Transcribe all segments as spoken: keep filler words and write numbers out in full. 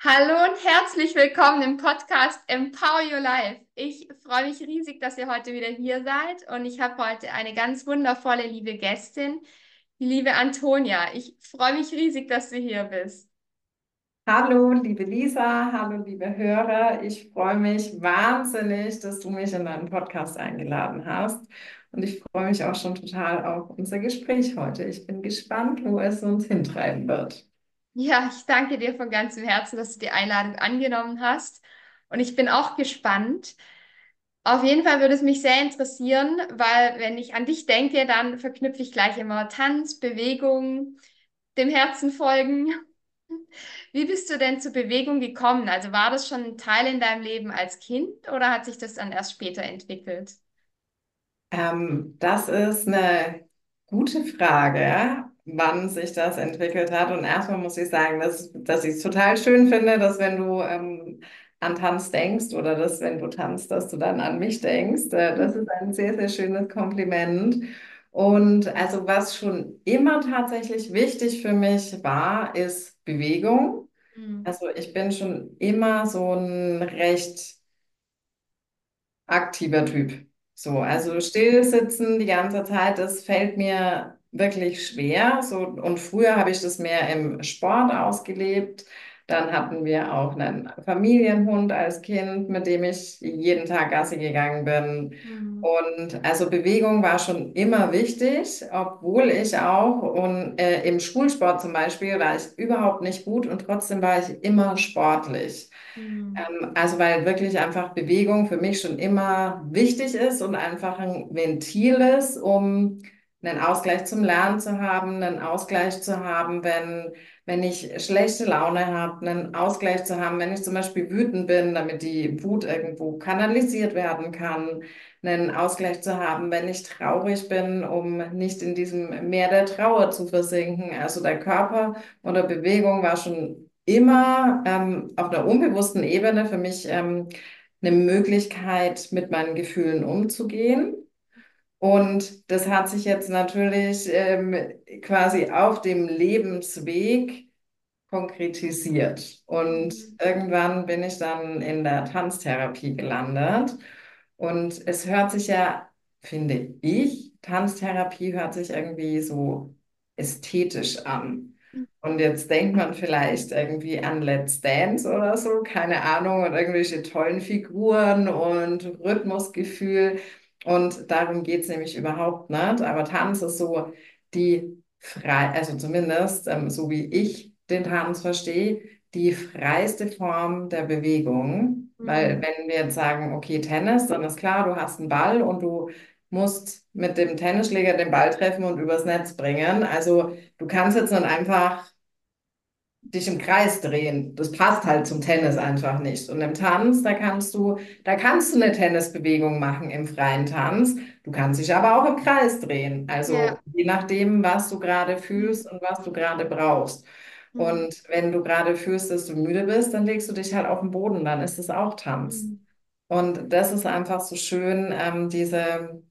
Hallo und herzlich willkommen im Podcast Empower Your Life. Ich freue mich riesig, dass ihr heute wieder hier seid und ich habe heute eine ganz wundervolle, liebe Gästin, die liebe Antonia. Ich freue mich riesig, dass du hier bist. Hallo, liebe Lisa, hallo, liebe Hörer. Ich freue mich wahnsinnig, dass du mich in deinen Podcast eingeladen hast. Und ich freue mich auch schon total auf unser Gespräch heute. Ich bin gespannt, wo es uns hintreiben wird. Ja, ich danke dir von ganzem Herzen, dass du die Einladung angenommen hast und ich bin auch gespannt. Auf jeden Fall würde es mich sehr interessieren, weil wenn ich an dich denke, dann verknüpfe ich gleich immer Tanz, Bewegung, dem Herzen folgen. Wie bist du denn zur Bewegung gekommen? Also war das schon ein Teil in deinem Leben als Kind oder hat sich das dann erst später entwickelt? Ähm, das ist eine gute Frage, wann sich das entwickelt hat. Und erstmal muss ich sagen, dass, dass ich es total schön finde, dass wenn du ähm, an Tanz denkst oder dass wenn du tanzt, dass du dann an mich denkst. Äh, das ist ein sehr, sehr schönes Kompliment. Und also was schon immer tatsächlich wichtig für mich war, ist Bewegung. Mhm. Also ich bin schon immer so ein recht aktiver Typ. So, also still sitzen die ganze Zeit, das fällt mir wirklich schwer. So, und früher habe ich das mehr im Sport ausgelebt. Dann hatten wir auch einen Familienhund als Kind, mit dem ich jeden Tag Gassi gegangen bin. Mhm. Und also Bewegung war schon immer wichtig, obwohl ich auch und äh, im Schulsport zum Beispiel war ich überhaupt nicht gut und trotzdem war ich immer sportlich. Mhm. Ähm, Also weil wirklich einfach Bewegung für mich schon immer wichtig ist und einfach ein Ventil ist, um einen Ausgleich zum Lernen zu haben, einen Ausgleich zu haben, wenn, wenn ich schlechte Laune habe, einen Ausgleich zu haben, wenn ich zum Beispiel wütend bin, damit die Wut irgendwo kanalisiert werden kann, einen Ausgleich zu haben, wenn ich traurig bin, um nicht in diesem Meer der Trauer zu versinken. Also der Körper oder Bewegung war schon immer ähm, auf einer unbewussten Ebene für mich ähm, eine Möglichkeit, mit meinen Gefühlen umzugehen. Und das hat sich jetzt natürlich ähm, quasi auf dem Lebensweg konkretisiert. Und Mhm. irgendwann bin ich dann in der Tanztherapie gelandet. Und es hört sich ja, finde ich, Tanztherapie hört sich irgendwie so ästhetisch an. Und jetzt denkt man vielleicht irgendwie an Let's Dance oder so, keine Ahnung, und irgendwelche tollen Figuren und Rhythmusgefühl. Und darum geht es nämlich überhaupt nicht. Aber Tanz ist so die frei, also zumindest ähm, so wie ich den Tanz verstehe, die freiste Form der Bewegung. Weil Mhm. wenn wir jetzt sagen, okay, Tennis, dann ist klar, du hast einen Ball und du musst mit dem Tennisschläger den Ball treffen und übers Netz bringen. Also du kannst jetzt nicht einfach dich im Kreis drehen. Das passt halt zum Tennis einfach nicht. Und im Tanz, da kannst du, da kannst du eine Tennisbewegung machen im freien Tanz. Du kannst dich aber auch im Kreis drehen. Also Ja. je nachdem, was du gerade Mhm. fühlst und was du gerade brauchst. Mhm. Und wenn du gerade fühlst, dass du müde bist, dann legst du dich halt auf den Boden, dann ist es auch Tanz. Mhm. Und das ist einfach so schön, ähm, diese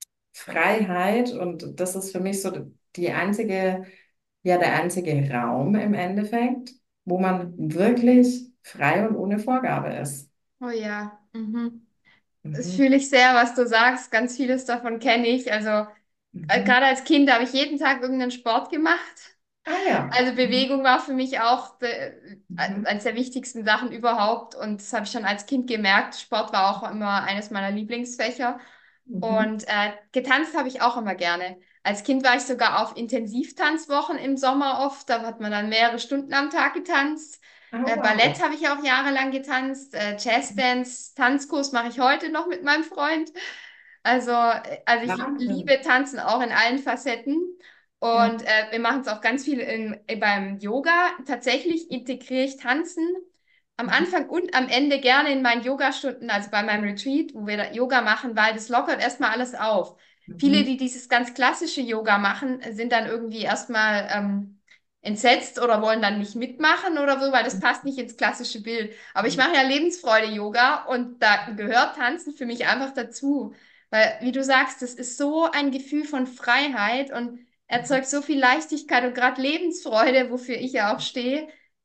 Freiheit. Und das ist für mich so die einzige, ja, der einzige Raum im Endeffekt, wo man wirklich frei und ohne Vorgabe ist. Oh ja. Mhm. Das Mhm. fühle ich sehr, was du sagst. Ganz vieles davon kenne ich. Also äh, Mhm. gerade als Kind habe ich jeden Tag irgendeinen Sport gemacht. Ah ja. Also Bewegung war für mich auch äh, Mhm. eines der wichtigsten Sachen überhaupt. Und das habe ich schon als Kind gemerkt. Sport war auch immer eines meiner Lieblingsfächer. Mhm. Und äh, getanzt habe ich auch immer gerne. Als Kind war ich sogar auf Intensivtanzwochen im Sommer oft. Da hat man dann mehrere Stunden am Tag getanzt. Ah, Äh, Ballett wow. habe ich auch jahrelang getanzt. Äh, Jazzdance, Tanzkurs mache ich heute noch mit meinem Freund. Also, äh, also ich Wahnsinn. liebe Tanzen auch in allen Facetten. Ja. Und äh, wir machen es auch ganz viel in, äh, beim Yoga. Tatsächlich integriere ich Tanzen am Mhm. Anfang und am Ende gerne in meinen Yogastunden, also bei meinem Retreat, wo wir da Yoga machen, weil das lockert erstmal alles auf. Viele, Mhm. die dieses ganz klassische Yoga machen, sind dann irgendwie erstmal ähm, entsetzt oder wollen dann nicht mitmachen oder so, weil das passt nicht ins klassische Bild. Aber ich mache ja Lebensfreude-Yoga und da gehört Tanzen für mich einfach dazu. Weil, wie du sagst, das ist so ein Gefühl von Freiheit und erzeugt so viel Leichtigkeit und gerade Lebensfreude, wofür ich ja auch stehe.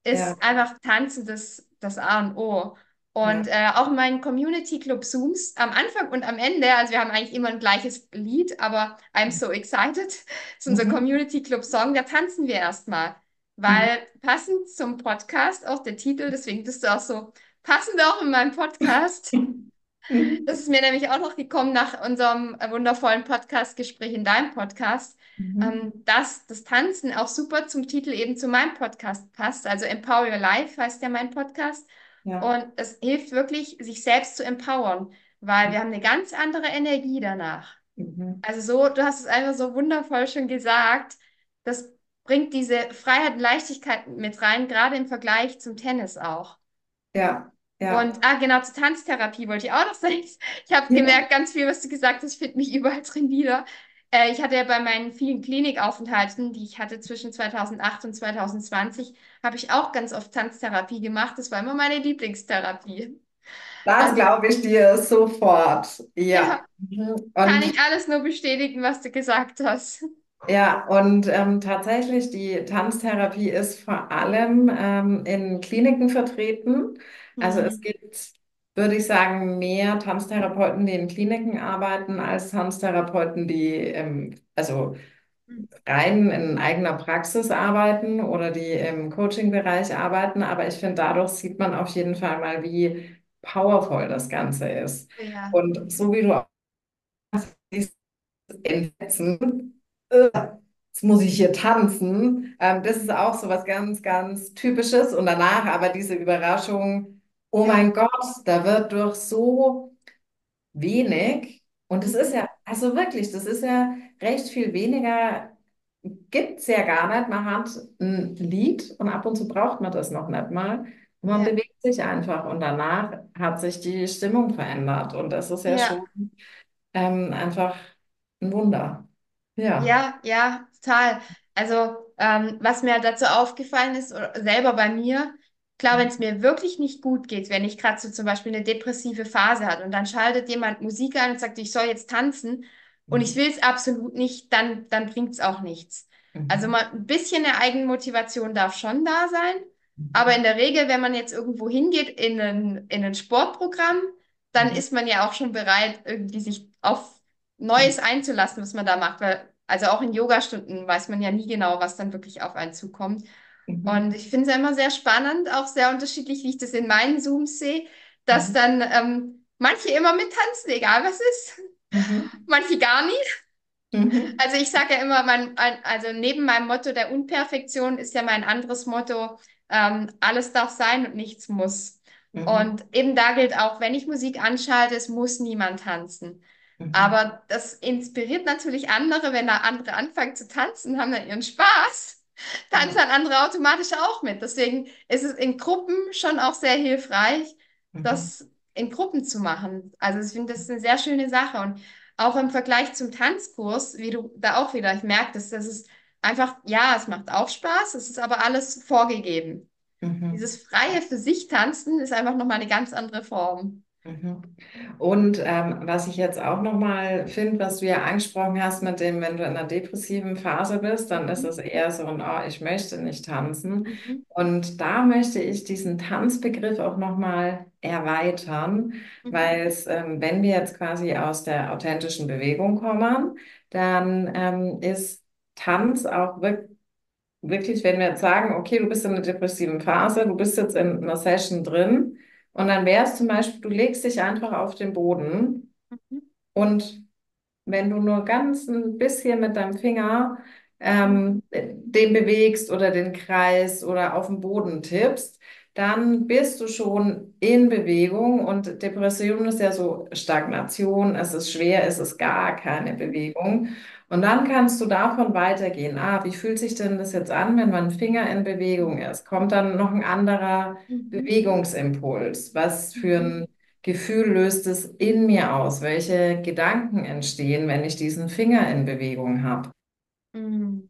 ja, ist einfach Tanzen das, das A und O. Und ja. äh, auch in meinen Community Club Zooms am Anfang und am Ende, also wir haben eigentlich immer ein gleiches Lied, aber I'm so excited, ist unser Mhm. Community Club Song, da tanzen wir erstmal. Mhm. Weil passend zum Podcast, auch der Titel, deswegen bist du auch so passend auch in meinem Podcast. Das ist mir nämlich auch noch gekommen nach unserem äh, wundervollen Podcast-Gespräch in deinem Podcast, Mhm. ähm, dass das Tanzen auch super zum Titel eben zu meinem Podcast passt. Also Empower Your Life heißt ja mein Podcast. Ja. Und es hilft wirklich, sich selbst zu empowern, weil wir haben eine ganz andere Energie danach. Mhm. Also so, du hast es einfach so wundervoll schon gesagt. Das bringt diese Freiheit und Leichtigkeit mit rein, gerade im Vergleich zum Tennis auch. Ja, ja. Und ah, genau, zur Tanztherapie wollte ich auch noch sagen. Ich habe gemerkt, ganz viel, was du gesagt hast, ich finde mich überall drin wieder. Äh, ich hatte ja bei meinen vielen Klinikaufenthalten, die ich hatte zwischen zweitausendacht und zweitausendzwanzig, habe ich auch ganz oft Tanztherapie gemacht. Das war immer meine Lieblingstherapie. Das Also, glaube ich dir sofort. Ja. ja, Mhm. kann Und ich alles nur bestätigen, was du gesagt hast. ja, und ähm, tatsächlich, die Tanztherapie ist vor allem ähm, in Kliniken vertreten. Also es Mhm. gibt, würde ich sagen, mehr Tanztherapeuten, die in Kliniken arbeiten, als Tanztherapeuten, die ähm, also rein in eigener Praxis arbeiten oder die im Coaching-Bereich arbeiten. Aber ich finde, dadurch sieht man auf jeden Fall mal, wie powerful das Ganze ist. Ja, Und so wie du auch siehst, entsetzen, äh, jetzt muss ich hier tanzen. Ähm, das ist auch so was ganz, ganz Typisches. Und danach aber diese Überraschung, oh ja. mein Gott, da wird durch so wenig, und es ist Mhm. ja, also wirklich, das ist ja recht viel weniger, gibt es ja gar nicht. Man hat ein Lied und ab und zu braucht man das noch nicht mal. Und man Ja, bewegt sich einfach und danach hat sich die Stimmung verändert. Und das ist ja ja. schon ähm, einfach ein Wunder. Ja. Ja, ja, total. Also, ähm, was mir dazu aufgefallen ist, oder selber bei mir, klar, wenn es mir wirklich nicht gut geht, wenn ich gerade so zum Beispiel eine depressive Phase hatte und dann schaltet jemand Musik an und sagt, ich soll jetzt tanzen und ich Mhm. will es absolut nicht, dann, dann bringt es auch nichts. Also Mhm. mal ein bisschen eine Eigenmotivation darf schon da sein, aber Mhm. in der Regel, wenn man jetzt irgendwo hingeht in ein, in ein Sportprogramm, dann Mhm. ist man ja auch schon bereit, irgendwie sich auf Neues einzulassen, was man da macht, weil also auch in Yogastunden weiß man ja nie genau, was dann wirklich auf einen zukommt. Mhm. Und ich finde es ja immer sehr spannend, auch sehr unterschiedlich, wie ich das in meinen Zooms sehe, dass Mhm. dann ähm, manche immer mittanzen, egal was ist, Mhm. manche gar nicht. Mhm. Also ich sage ja immer, mein, ein- also neben meinem Motto der Unperfektion ist ja mein anderes Motto, ähm, alles darf sein und nichts muss. Mhm. Und eben da gilt auch, wenn ich Musik anschalte, es muss niemand tanzen. Mhm. Aber das inspiriert natürlich andere, wenn da andere anfangen zu tanzen, haben dann ihren Spaß, tanzen Ja. dann andere automatisch auch mit. Deswegen ist es in Gruppen schon auch sehr hilfreich, Mhm. das in Gruppen zu machen. Also ich finde, das ist eine sehr schöne Sache. Und auch im Vergleich zum Tanzkurs, wie du da auch wieder, ich merke, dass das ist einfach, ja, es macht auch Spaß, es ist aber alles vorgegeben. Mhm. Dieses freie für sich tanzen ist einfach nochmal eine ganz andere Form. Mhm. Und ähm, was ich jetzt auch nochmal finde, was du ja angesprochen hast mit dem, wenn du in einer depressiven Phase bist, dann ist Mhm. es eher so ein, oh, ich möchte nicht tanzen. Mhm. Und da möchte ich diesen Tanzbegriff auch nochmal erweitern, Mhm. weil es, ähm, wenn wir jetzt quasi aus der authentischen Bewegung kommen, dann ähm, ist Tanz auch wirklich wirklich, wenn wir jetzt sagen, okay, du bist in einer depressiven Phase, du bist jetzt in einer Session drin und dann wäre es zum Beispiel, du legst dich einfach auf den Boden Mhm. und wenn du nur ganz ein bisschen mit deinem Finger Mhm. ähm, den bewegst oder den Kreis oder auf den Boden tippst, dann bist du schon in Bewegung und Depression ist ja so Stagnation, es ist schwer, es ist gar keine Mhm. Bewegung. Und dann kannst du davon weitergehen. Ah, wie fühlt sich denn das jetzt an, wenn mein Finger in Bewegung ist? Kommt dann noch ein anderer Mhm. Bewegungsimpuls? Was für Mhm. ein Gefühl löst es in mir aus? Welche Gedanken entstehen, wenn ich diesen Finger in Bewegung habe, Mhm.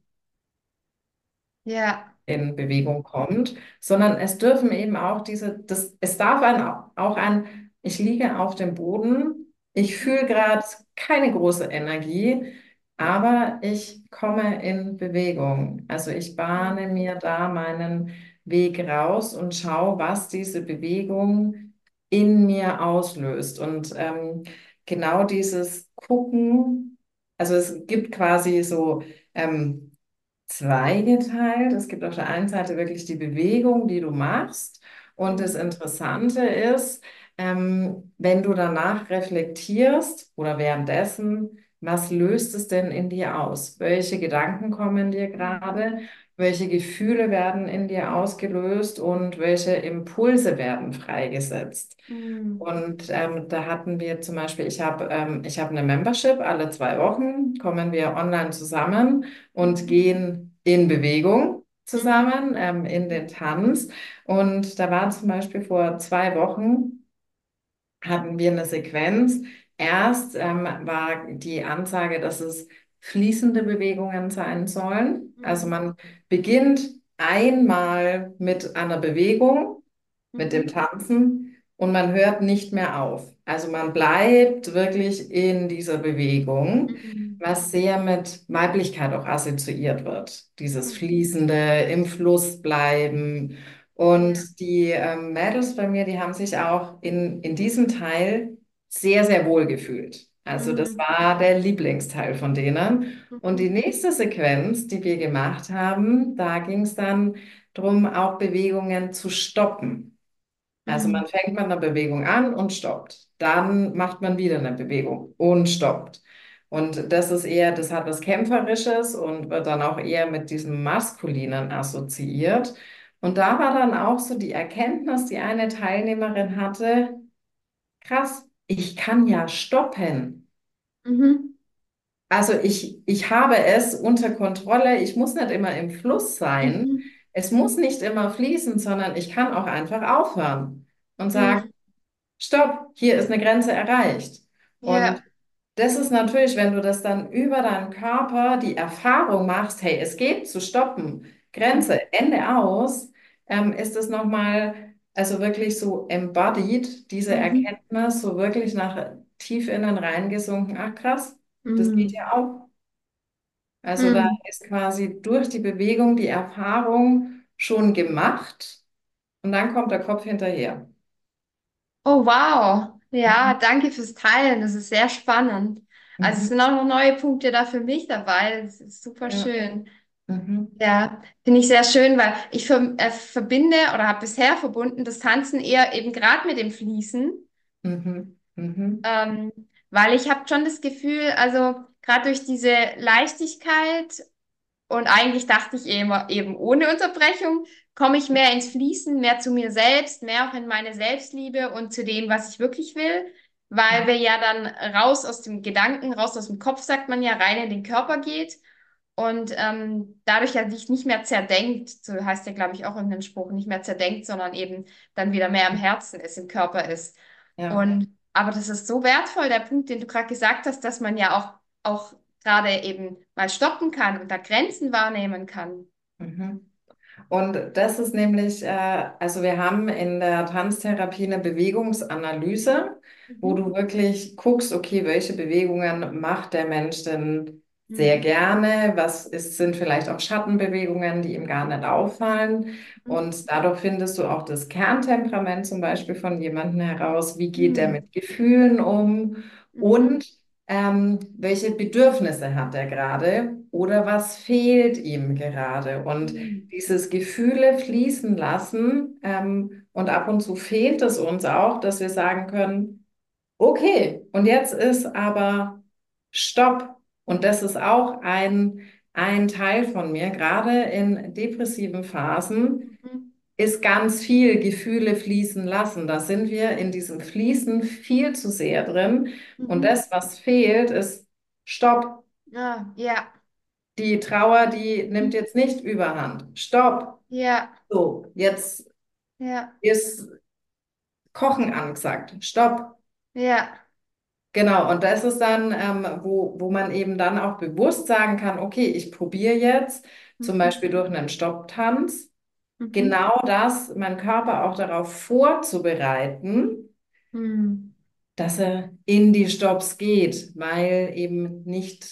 Ja. in Bewegung kommt? Sondern es dürfen eben auch diese, das, es darf ein, auch ein, ich liege auf dem Boden, ich Mhm. fühle gerade keine große Energie, aber ich komme in Bewegung. Also ich bahne Mhm. mir da meinen Weg raus und schau, was diese Bewegung in mir auslöst. Und ähm, genau dieses Gucken, also es gibt quasi so ähm, zweigeteilt. Es gibt auf der einen Seite wirklich die Bewegung, die du machst. Und das Mhm. Interessante ist, ähm, wenn du danach reflektierst oder währenddessen, was löst es denn in dir aus? Welche Gedanken kommen dir gerade? Welche Gefühle werden in dir ausgelöst und welche Impulse werden freigesetzt? Mhm. Und ähm, da hatten wir zum Beispiel, ich habe ähm, ich habe eine Membership, alle zwei Wochen kommen wir online zusammen und Mhm. gehen in Bewegung Mhm. zusammen, ähm, in den Tanz. Und da war zum Beispiel vor zwei Wochen, hatten wir eine Sequenz. Erst ähm, war die Ansage, dass es fließende Bewegungen sein sollen. Also Mhm. man beginnt einmal mit einer Bewegung, mit dem Mhm. Tanzen und man hört nicht mehr auf. Also man bleibt wirklich in dieser Bewegung, Mhm. was sehr mit Weiblichkeit auch assoziiert wird. Dieses Mhm. fließende, im Fluss bleiben. Ja. Und die ähm, Mädels bei mir, die haben sich auch in, in diesem Teil sehr, sehr wohl gefühlt. Also das Mhm. war der Lieblingsteil von denen. Und die Mhm. nächste Sequenz, die wir gemacht haben, da ging es dann darum, auch Bewegungen zu stoppen. Also Mhm. man fängt mit einer Bewegung an und stoppt. Dann macht man wieder eine Bewegung und stoppt. Und das ist eher, das hat was Kämpferisches und wird dann auch eher mit diesem Maskulinen assoziiert. Und da war dann auch so die Erkenntnis, die eine Teilnehmerin hatte, krass, ich kann ja stoppen. Mhm. Also ich, ich habe es unter Kontrolle. Ich muss nicht immer im Fluss sein. Mhm. Es muss nicht immer fließen, sondern ich kann auch einfach aufhören und sagen, Mhm. stopp, hier ist eine Grenze erreicht. Und Ja. das ist natürlich, wenn du das dann über deinen Körper die Erfahrung machst, hey, es geht zu stoppen, Mhm. Grenze, Ende aus, ähm, ist es nochmal, also wirklich so embodied, diese Mhm. Erkenntnis, so wirklich nach tief innen reingesunken, ach krass, das geht Mhm. ja auch. Also da Mhm. ist quasi durch die Bewegung die Erfahrung schon gemacht und dann kommt der Kopf hinterher. Oh, wow. Mhm. Ja, danke fürs Teilen. Das ist sehr spannend. Also es Mhm. sind auch noch neue Punkte da für mich dabei. Das ist super Ja. schön. Mhm. Ja, finde ich sehr schön, weil ich ver äh, verbinde oder habe bisher verbunden das Tanzen eher eben gerade mit dem Fließen, Mhm. Mhm. ähm, weil ich habe schon das Gefühl, also gerade durch diese Leichtigkeit und eigentlich dachte ich eben, eben ohne Unterbrechung, komme ich mehr ins Fließen, mehr zu mir selbst, mehr auch in meine Selbstliebe und zu dem, was ich wirklich will, weil wir ja dann raus aus dem Gedanken, raus aus dem Kopf, sagt man ja, rein in den Körper geht. Und ähm, dadurch, dass sich nicht mehr zerdenkt, so heißt ja, glaube ich, auch in dem Spruch, nicht mehr zerdenkt, sondern eben dann wieder mehr im Herzen ist, im Körper ist. Ja. Und aber das ist so wertvoll, der Punkt, den du gerade gesagt hast, dass man ja auch, auch gerade eben mal stoppen kann und da Grenzen wahrnehmen kann. Mhm. Und das ist nämlich, äh, also wir haben in der Tanztherapie eine Bewegungsanalyse, wo Mhm. du wirklich guckst, okay, welche Bewegungen macht der Mensch denn sehr Mhm. gerne? Was ist, sind vielleicht auch Schattenbewegungen, die ihm gar nicht auffallen? Und dadurch findest du auch das Kerntemperament zum Beispiel von jemandem heraus. Wie geht der Mhm. mit Gefühlen um? Mhm. Und ähm, welche Bedürfnisse hat er gerade? Oder was fehlt ihm gerade? Und Mhm. dieses Gefühle fließen lassen. Ähm, und ab und zu fehlt es uns auch, dass wir sagen können, okay, und jetzt ist aber Stopp. Und das ist auch ein, ein Teil von mir, gerade in depressiven Phasen, Mhm. ist ganz viel Gefühle fließen lassen. Da sind wir in diesem Fließen viel zu sehr drin. Und Mhm. das, was fehlt, ist Stopp. Ah, ja. Die Trauer, die nimmt jetzt nicht überhand. Stopp. Ja. So, jetzt Ja. ist Kochen angesagt. Stopp. Ja. Genau, und das ist dann, ähm, wo, wo man eben dann auch bewusst sagen kann, okay, ich probiere jetzt zum Mhm. Beispiel durch einen Stopptanz Mhm. genau das, meinen Körper auch darauf vorzubereiten, Mhm. dass er in die Stops geht, weil eben nicht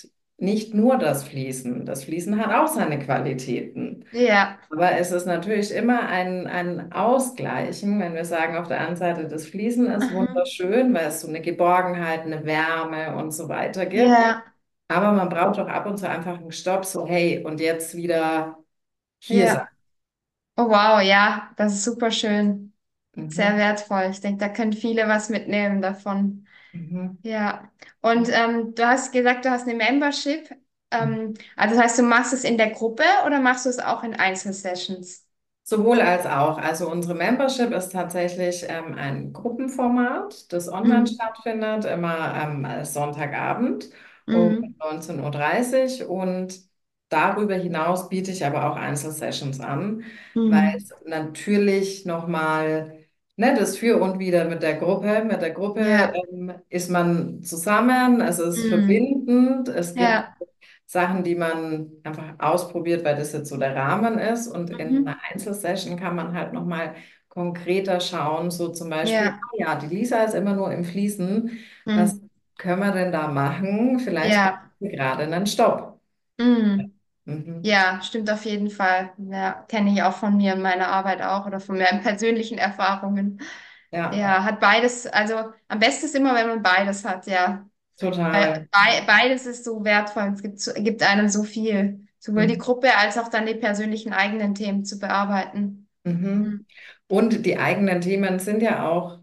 nicht nur das Fließen. Das Fließen hat auch seine Qualitäten. Ja. Aber es ist natürlich immer ein, ein Ausgleichen, wenn wir sagen, auf der einen Seite das Fließen ist Mhm. wunderschön, weil es so eine Geborgenheit, eine Wärme und so weiter gibt. Ja. Aber man braucht doch ab und zu einfach einen Stopp, so hey, und jetzt wieder hier sein. Ja. Oh wow, ja, das ist super schön. Sehr Mhm. wertvoll. Ich denke, da können viele was mitnehmen davon. Mhm. Ja. Und ähm, du hast gesagt, du hast eine Membership. Ähm, also das heißt, du machst es in der Gruppe oder machst du es auch in Einzelsessions? Sowohl als auch. Also unsere Membership ist tatsächlich ähm, ein Gruppenformat, das online Mhm. stattfindet, immer ähm, als Sonntagabend um Mhm. neunzehn Uhr dreißig. Und darüber hinaus biete ich aber auch Einzelsessions an, weil Mhm. es natürlich nochmal, ne, das Für und Wider mit der Gruppe. Mit der Gruppe Ja. ähm, ist man zusammen, es ist Mhm. verbindend, es gibt Ja. Sachen, die man einfach ausprobiert, weil das jetzt so der Rahmen ist. Und in einer Mhm. Einzelsession kann man halt nochmal konkreter schauen, so zum Beispiel, Ja. ah ja, die Lisa ist immer nur im Fließen. Was Mhm. können wir denn da machen? Vielleicht braucht Ja. sie gerade einen Stopp. Mhm. Mhm. Ja, stimmt auf jeden Fall. Ja, kenne ich auch von mir in meiner Arbeit auch oder von meinen persönlichen Erfahrungen. Ja, Ja, hat beides, also am besten ist immer, wenn man beides hat, ja. Weil total. bei, beides ist so wertvoll. Es gibt, so- gibt einem so viel, sowohl die Mhm. Gruppe als auch dann die persönlichen eigenen Themen zu bearbeiten. Mhm. Mhm. Und die eigenen Themen sind ja auch,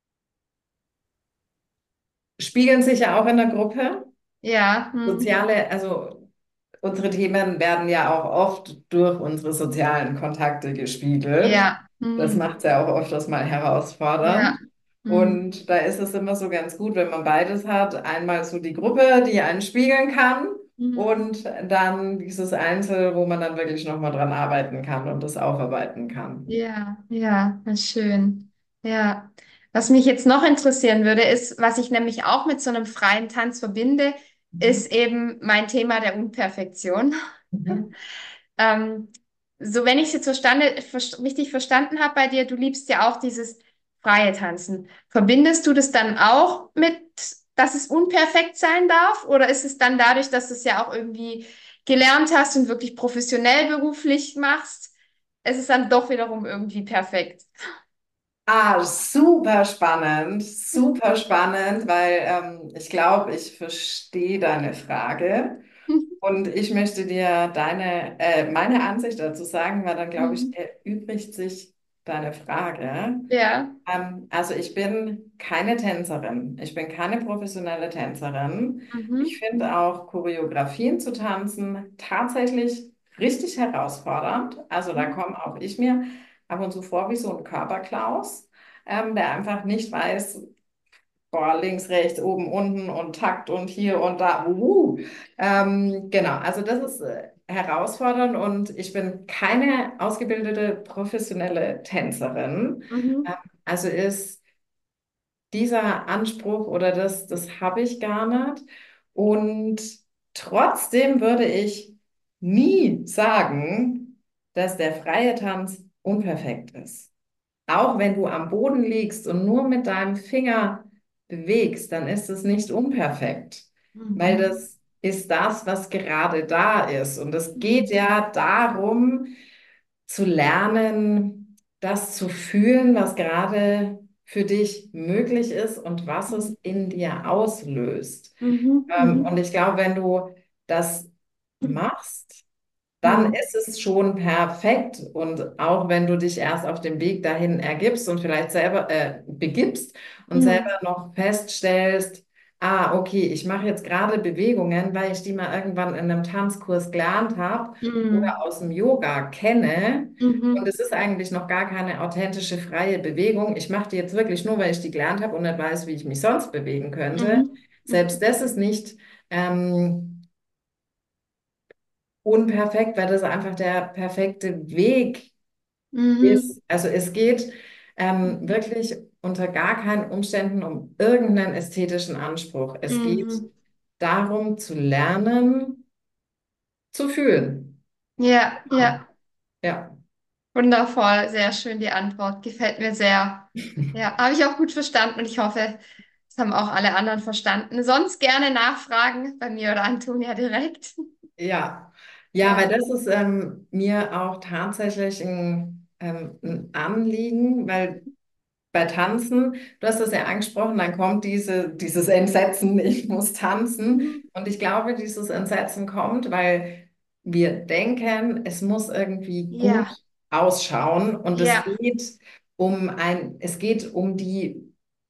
spiegeln sich ja auch in der Gruppe. Ja, hm. Soziale, also unsere Themen werden ja auch oft durch unsere sozialen Kontakte gespiegelt. Ja, Das hm. macht es ja auch öfters mal herausfordernd. Ja, hm. Und da ist es immer so ganz gut, wenn man beides hat. Einmal so die Gruppe, die einen spiegeln kann Hm. und dann dieses Einzel, wo man dann wirklich nochmal dran arbeiten kann und das aufarbeiten kann. Ja, ja, das ist schön. Ja. Was mich jetzt noch interessieren würde, ist, was ich nämlich auch mit so einem freien Tanz verbinde, Mhm. ist eben mein Thema der Unperfektion. Mhm. Ähm, so, wenn ich es jetzt verstande, ver richtig verstanden habe bei dir, du liebst ja auch dieses freie Tanzen. Verbindest du das dann auch mit, dass es unperfekt sein darf? Oder ist es dann dadurch, dass du es ja auch irgendwie gelernt hast und wirklich professionell beruflich machst, ist es dann doch wiederum irgendwie perfekt? Ah, super spannend, super spannend, weil ähm, ich glaube, ich verstehe deine Frage. Und ich möchte dir deine, äh, meine Ansicht dazu sagen, weil dann glaube ich, Mhm. erübrigt sich deine Frage. Ja. Ähm, also ich bin keine Tänzerin. Ich bin keine professionelle Tänzerin. Ich Mhm. finde auch Choreografien zu tanzen tatsächlich richtig herausfordernd. Also da Mhm. komme auch ich mir ab und zu vor wie so ein Körperklaus, ähm, der einfach nicht weiß, boah, links, rechts, oben, unten und Takt und hier und da. Uh. Ähm, genau, also das ist äh, herausfordernd und ich bin keine ausgebildete professionelle Tänzerin. Ähm, Mhm. also ist dieser Anspruch oder das, das habe ich gar nicht. Und trotzdem würde ich nie sagen, dass der freie Tanz unperfekt ist. Auch wenn du am Boden liegst und nur mit deinem Finger bewegst, dann ist es nicht unperfekt, weil Mhm. das ist das, was gerade da ist. Und es geht Mhm. ja darum, zu lernen, das zu fühlen, was gerade für dich möglich ist und was es in dir auslöst. Mhm. Ähm, und Mhm. ich glaube, wenn du das machst, dann Mhm. ist es schon perfekt. Und auch wenn du dich erst auf dem Weg dahin ergibst und vielleicht selber äh, begibst und selber Mhm. noch feststellst, ah, okay, ich mache jetzt gerade Bewegungen, weil ich die mal irgendwann in einem Tanzkurs gelernt habe oder Mhm. aus dem Yoga kenne. Und Mhm. es ist eigentlich noch gar keine authentische freie Bewegung. Ich mache die jetzt wirklich nur, weil ich die gelernt habe und nicht weiß, wie ich mich sonst bewegen könnte. Mhm. Selbst das ist nicht ähm, unperfekt, weil das einfach der perfekte Weg Mhm. ist. Also es geht ähm, Mhm. wirklich unter gar keinen Umständen um irgendeinen ästhetischen Anspruch. Es geht Mhm. darum zu lernen, zu fühlen. Ja, ja, Ja. wundervoll, sehr schön die Antwort, gefällt mir sehr. Ja, habe ich auch gut verstanden und ich hoffe, Das haben auch alle anderen verstanden. Sonst gerne nachfragen bei mir oder Antonia direkt. Ja, ja, weil Ja. das ist ähm, mir auch tatsächlich ein, ähm, ein Anliegen, weil bei Tanzen, du hast das ja angesprochen, dann kommt diese, dieses Entsetzen, ich muss tanzen. Mhm. Und ich glaube, dieses Entsetzen kommt, weil wir denken, es muss irgendwie gut Ja, ausschauen. Und es ja, geht um ein, es geht um die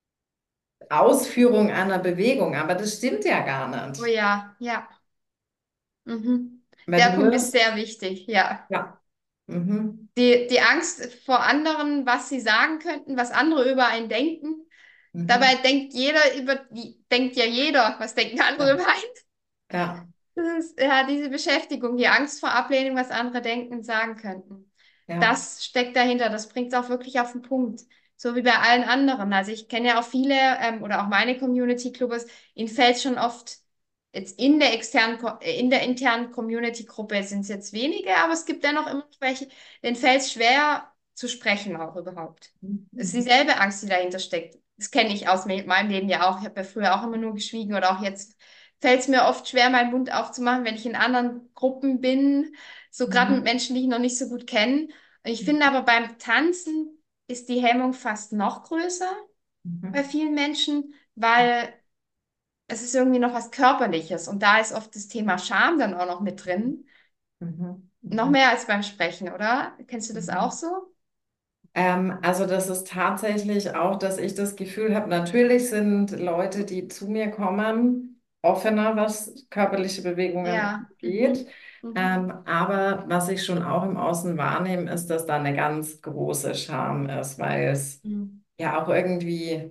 Ausführung einer Bewegung, aber das stimmt ja gar oh nicht. ja, ja. Mhm. Weil Der du Punkt ist wirst, sehr wichtig, ja. ja. Mhm. Die, die Angst vor anderen, was sie sagen könnten, was andere über einen denken. Dabei Mhm. denkt jeder über, die, denkt ja jeder, was denken andere Ja, über einen. ja, Das ist, ja, diese Beschäftigung, die Angst vor Ablehnung, was andere denken und sagen könnten. ja. Das steckt dahinter, das bringt es auch wirklich auf den Punkt. So wie bei allen anderen. Also ich kenne ja auch viele ähm, oder auch meine Community-Clubs, ihnen fällt schon oft jetzt in der externen, Ko- äh, in der internen Community-Gruppe sind es jetzt wenige, aber es gibt dennoch immer noch welche, denen fällt es schwer zu sprechen auch überhaupt. Es ist Mhm. dieselbe Angst, die dahinter steckt. Das kenne ich aus me- meinem Leben ja auch. Ich habe ja früher auch immer nur geschwiegen oder auch jetzt fällt es mir oft schwer, meinen Mund aufzumachen, wenn ich in anderen Gruppen bin, so gerade mit Mhm. Menschen, die ich noch nicht so gut kenne. Und ich finde aber beim Tanzen ist die Hemmung fast noch größer bei Mhm. vielen Menschen, weil es ist irgendwie noch was Körperliches und da ist oft das Thema Scham dann auch noch mit drin. Mhm. Noch Mhm. mehr als beim Sprechen, oder? Kennst du das auch Mhm. so? Ähm, also das ist tatsächlich auch, dass ich das Gefühl habe, natürlich sind Leute, die zu mir kommen, offener, was körperliche Bewegungen Ja. angeht. Mhm. Mhm. Ähm, aber was ich schon auch im Außen wahrnehme, ist, dass da eine ganz große Scham ist, weil es Mhm. ja auch irgendwie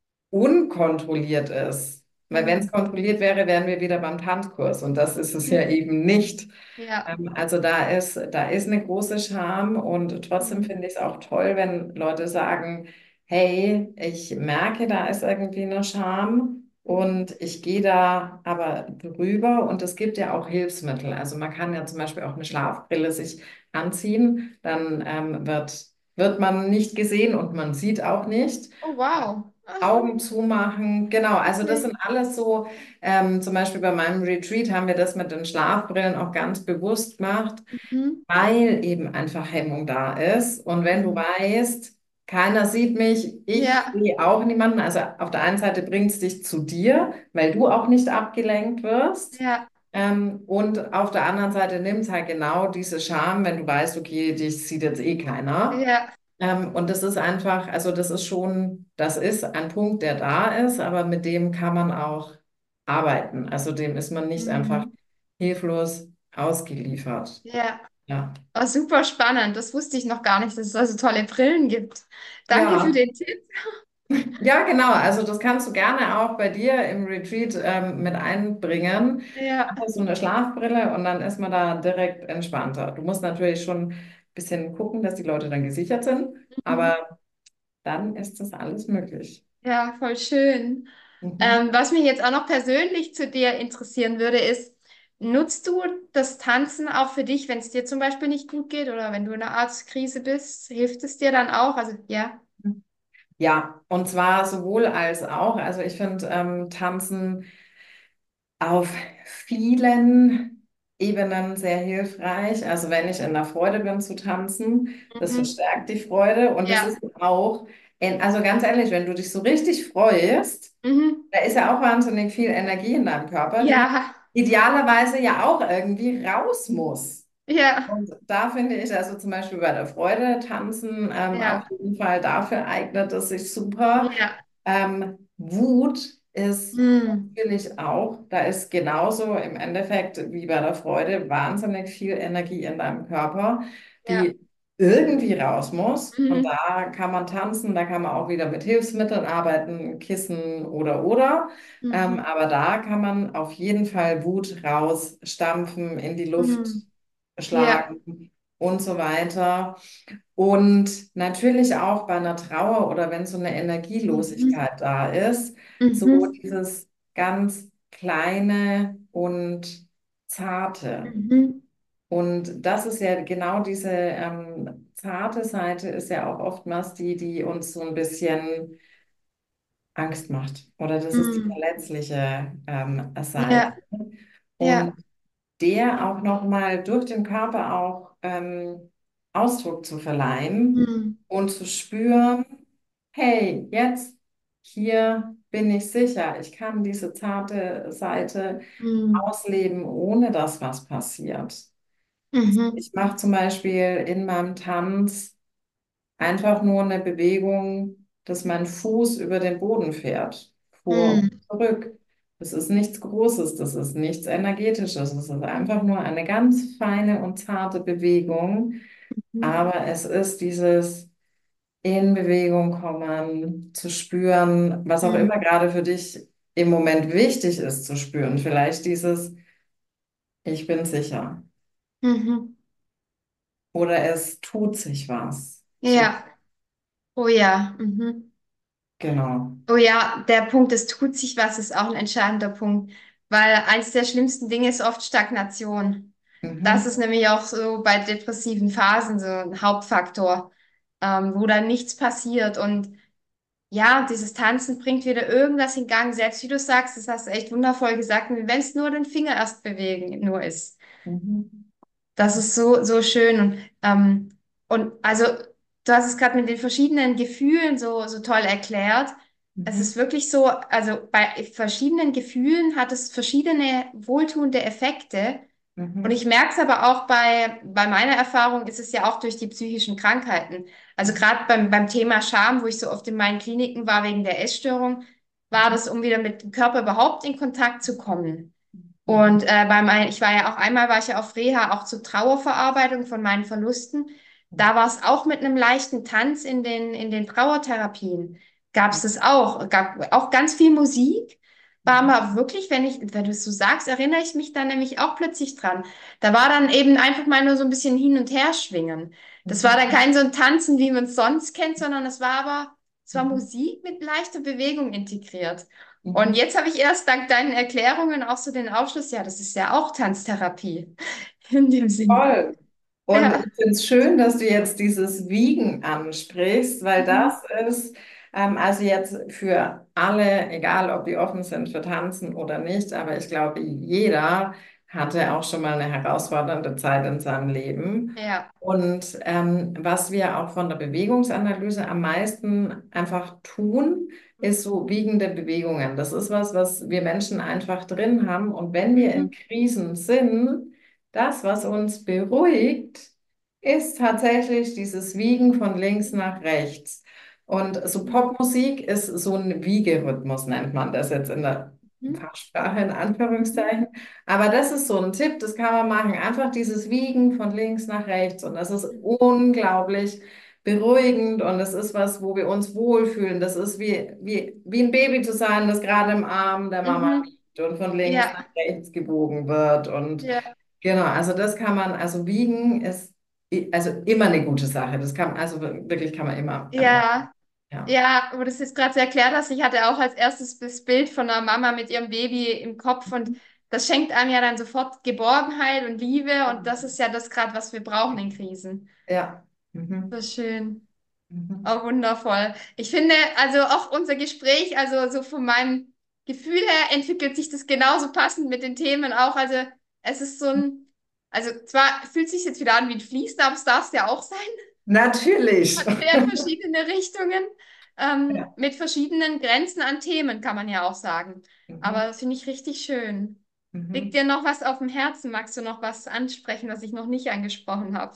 unkontrolliert ist. Weil wenn es Mhm. kontrolliert wäre, wären wir wieder beim Tanzkurs und das ist es ja Mhm. eben nicht. Ja. Ähm, Also da ist, da ist eine große Scham und trotzdem Mhm. finde ich es auch toll, wenn Leute sagen, hey, ich merke, da ist irgendwie eine Scham Mhm. und ich gehe da aber drüber und es gibt ja auch Hilfsmittel. Also man kann ja zum Beispiel auch eine Schlafbrille sich anziehen, dann ähm, wird, wird man nicht gesehen und man sieht auch nicht. Oh, wow. Aha. Augen zumachen, genau. Also das Okay. sind alles so, ähm, zum Beispiel bei meinem Retreat haben wir das mit den Schlafbrillen auch ganz bewusst gemacht, Mhm. weil eben einfach Hemmung da ist. Und wenn du Mhm. weißt, keiner sieht mich, ich Ja. sehe auch niemanden. Also auf der einen Seite bringt es dich zu dir, weil du auch nicht abgelenkt wirst. Ja. Ähm, und auf der anderen Seite nimmt es halt genau diese Scham, wenn du weißt, okay, dich sieht jetzt eh keiner. Ja. Ähm, und das ist einfach, also das ist schon, das ist ein Punkt, der da ist, aber mit dem kann man auch arbeiten. Also dem ist man nicht einfach Mhm. hilflos ausgeliefert. Ja. Ja. Oh, super spannend. Das wusste ich noch gar nicht, dass es da so tolle Brillen gibt. Danke für Ja, den Tipp. ja, genau. Also das kannst du gerne auch bei dir im Retreat ähm, mit einbringen. Ja. Einfach so eine Schlafbrille und dann ist man da direkt entspannter. Du musst natürlich schon ein bisschen gucken, dass die Leute dann gesichert sind, Mhm. aber dann ist das alles möglich. Ja, voll schön. Mhm. Ähm, was mich jetzt auch noch persönlich zu dir interessieren würde, ist, nutzt du das Tanzen auch für dich, wenn es dir zum Beispiel nicht gut geht oder wenn du in einer Art Krise bist? Hilft es dir dann auch? Also, ja. Ja, und zwar sowohl als auch. Also ich finde ähm, Tanzen auf vielen Ebenen sehr hilfreich. Also wenn ich in der Freude bin zu tanzen, das Mhm. verstärkt die Freude. Und das ist Ja. auch, in, also ganz ehrlich, wenn du dich so richtig freust, Mhm. da ist ja auch wahnsinnig viel Energie in deinem Körper, die Ja. idealerweise ja auch irgendwie raus muss. Ja. Und da finde ich, also zum Beispiel bei der Freude tanzen, ähm, auf Ja. jeden Fall dafür eignet es sich super. Ja. Ähm, Wut ist Mhm. natürlich auch, da ist genauso im Endeffekt wie bei der Freude wahnsinnig viel Energie in deinem Körper, Ja. die irgendwie raus muss. Und Mhm. da kann man tanzen, da kann man auch wieder mit Hilfsmitteln arbeiten, Kissen oder oder. Ähm, Mhm. aber da kann man auf jeden Fall Wut rausstampfen, in die Luft Mhm. Ja. schlagen und so weiter. Und natürlich auch bei einer Trauer oder wenn so eine Mhm. Energielosigkeit da ist, so Mhm. dieses ganz kleine und zarte. Mhm. Und das ist ja genau diese ähm, zarte Seite ist ja auch oftmals die, die uns so ein bisschen Angst macht. Oder das ist die Mm. verletzliche ähm, Seite. Ja, Und ja. der auch nochmal durch den Körper auch ähm, Ausdruck zu verleihen Mm. und zu spüren, hey, jetzt hier bin ich sicher, ich kann diese zarte Seite Mm. ausleben, ohne dass was passiert. Mhm. Ich mache zum Beispiel in meinem Tanz einfach nur eine Bewegung, dass mein Fuß über den Boden fährt, vor Mm. und zurück. Das ist nichts Großes, das ist nichts Energetisches, es ist einfach nur eine ganz feine und zarte Bewegung, Mhm. aber es ist dieses in Bewegung kommen, zu spüren, was auch immer Mm. gerade für dich im Moment wichtig ist zu spüren. Vielleicht dieses Ich bin sicher Mhm. oder es tut sich was. Zu, Ja, oh ja. Mhm. genau. Oh ja, der Punkt, es tut sich was, ist auch ein entscheidender Punkt, weil eines der schlimmsten Dinge ist oft Stagnation. Das Mhm. ist nämlich auch so bei depressiven Phasen so ein Hauptfaktor, ähm, wo dann nichts passiert. Und ja, dieses Tanzen bringt wieder irgendwas in Gang. Selbst wie du sagst, das hast du echt wundervoll gesagt, wenn es nur den Finger erst bewegen nur ist. Mhm. Das ist so, so schön. Und, ähm, und also, du hast es gerade mit den verschiedenen Gefühlen so, so toll erklärt. Es ist Mhm. wirklich so, also bei verschiedenen Gefühlen hat es verschiedene wohltuende Effekte. Und Mhm. ich merke es aber auch bei, bei meiner Erfahrung ist es ja auch durch die psychischen Krankheiten. Also Mhm. gerade beim, beim Thema Scham, wo ich so oft in meinen Kliniken war wegen der Essstörung, war das, um wieder mit dem Körper überhaupt in Kontakt zu kommen. Mhm. Und äh, bei mein, ich war ja auch einmal war ich ja auf Reha auch zur Trauerverarbeitung von meinen Verlusten. Da war es auch mit einem leichten Tanz in den, in den Trauertherapien. Gab es das auch. Gab auch ganz viel Musik. War Mhm. mal wirklich, wenn ich, wenn du es so sagst, erinnere ich mich dann nämlich auch plötzlich dran. Da war dann eben einfach mal nur so ein bisschen hin und her schwingen. Das war dann Mhm. kein so ein Tanzen, wie man es sonst kennt, sondern es war aber, es war Mhm. Musik mit leichter Bewegung integriert. Und Mhm. jetzt habe ich erst dank deinen Erklärungen auch so den Aufschluss, ja, das ist ja auch Tanztherapie in dem Sinn. Voll. Und Ja. ich finde es schön, dass du jetzt dieses Wiegen ansprichst, weil Mhm. das ist, ähm, also jetzt für alle, egal ob die offen sind für Tanzen oder nicht, aber ich glaube, jeder hatte auch schon mal eine herausfordernde Zeit in seinem Leben. Ja. Und ähm, was wir auch von der Bewegungsanalyse am meisten einfach tun, ist so wiegende Bewegungen. Das ist was, was wir Menschen einfach drin haben. Und wenn wir in Mhm. Krisen sind, das, was uns beruhigt, ist tatsächlich dieses Wiegen von links nach rechts. Und so Popmusik ist so ein Wiegerhythmus, nennt man das jetzt in der Mhm. Fachsprache, in Mhm. Anführungszeichen. Aber das ist so ein Tipp, das kann man machen. Einfach dieses Wiegen von links nach rechts. Und das ist unglaublich beruhigend und das ist was, wo wir uns wohlfühlen. Das ist wie, wie, wie ein Baby zu sein, das gerade im Arm der Mama Mhm. liegt und von links nach Ja. rechts gebogen wird. Und Ja. genau, also das kann man, also wiegen ist i- also immer eine gute Sache. Das kann, also wirklich kann man immer einfach, Ja. ja. Ja, wo du das jetzt gerade so erklärt hast, ich hatte auch als erstes das Bild von einer Mama mit ihrem Baby im Kopf und das schenkt einem ja dann sofort Geborgenheit und Liebe und das ist ja das gerade, was wir brauchen in Krisen. Ja. So Mhm. schön. Mhm. Oh, wundervoll. Ich finde, also auch unser Gespräch, also so von meinem Gefühl her entwickelt sich das genauso passend mit den Themen auch. Also es ist so ein, also zwar fühlt sich jetzt wieder an wie ein Fließen, aber es darf es ja auch sein. Natürlich. Hat sehr verschiedene Richtungen, ähm, Ja. mit verschiedenen Grenzen an Themen, kann man ja auch sagen. Aber Mhm. das finde ich richtig schön. Liegt Mhm. dir noch was auf dem Herzen? Magst du noch was ansprechen, was ich noch nicht angesprochen habe?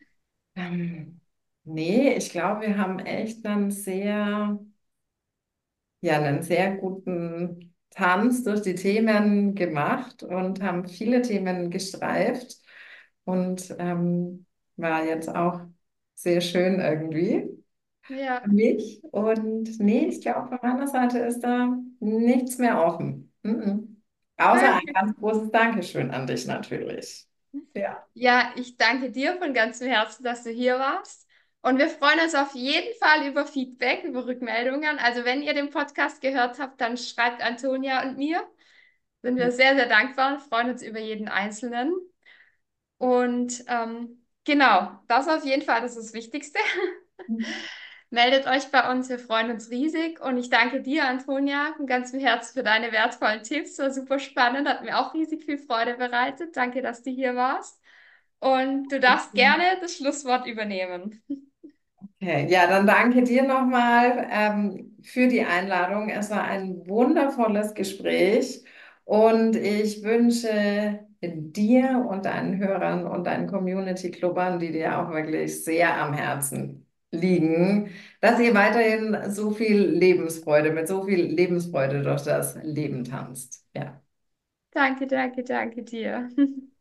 Ähm, nee, ich glaube, wir haben echt einen sehr, ja, einen sehr guten Tanz durch die Themen gemacht und haben viele Themen gestreift und ähm, war jetzt auch sehr schön irgendwie für Ja. mich. Und nee, ich glaube, von meiner Seite ist da nichts mehr offen. Mhm. Außer ein ganz großes Dankeschön an dich natürlich. Ja. Ja, ich danke dir von ganzem Herzen, dass du hier warst. Und wir freuen uns auf jeden Fall über Feedback, über Rückmeldungen. Also wenn ihr den Podcast gehört habt, dann schreibt Antonia und mir. Sind wir sehr, sehr dankbar und freuen uns über jeden Einzelnen. Und ähm, genau, das auf jeden Fall, das ist das Wichtigste. Meldet euch bei uns, wir freuen uns riesig. Und ich danke dir, Antonia, von ganzem Herzen für deine wertvollen Tipps. War super spannend, hat mir auch riesig viel Freude bereitet. Danke, dass du hier warst. Und du darfst gerne das Schlusswort übernehmen. Okay, ja, dann danke dir nochmal ähm, für die Einladung. Es war ein wundervolles Gespräch und ich wünsche dir und deinen Hörern und deinen Community-Clubbern, die dir auch wirklich sehr am Herzen liegen, dass ihr weiterhin so viel Lebensfreude, mit so viel Lebensfreude durch das Leben tanzt. Ja. Danke, danke, danke dir.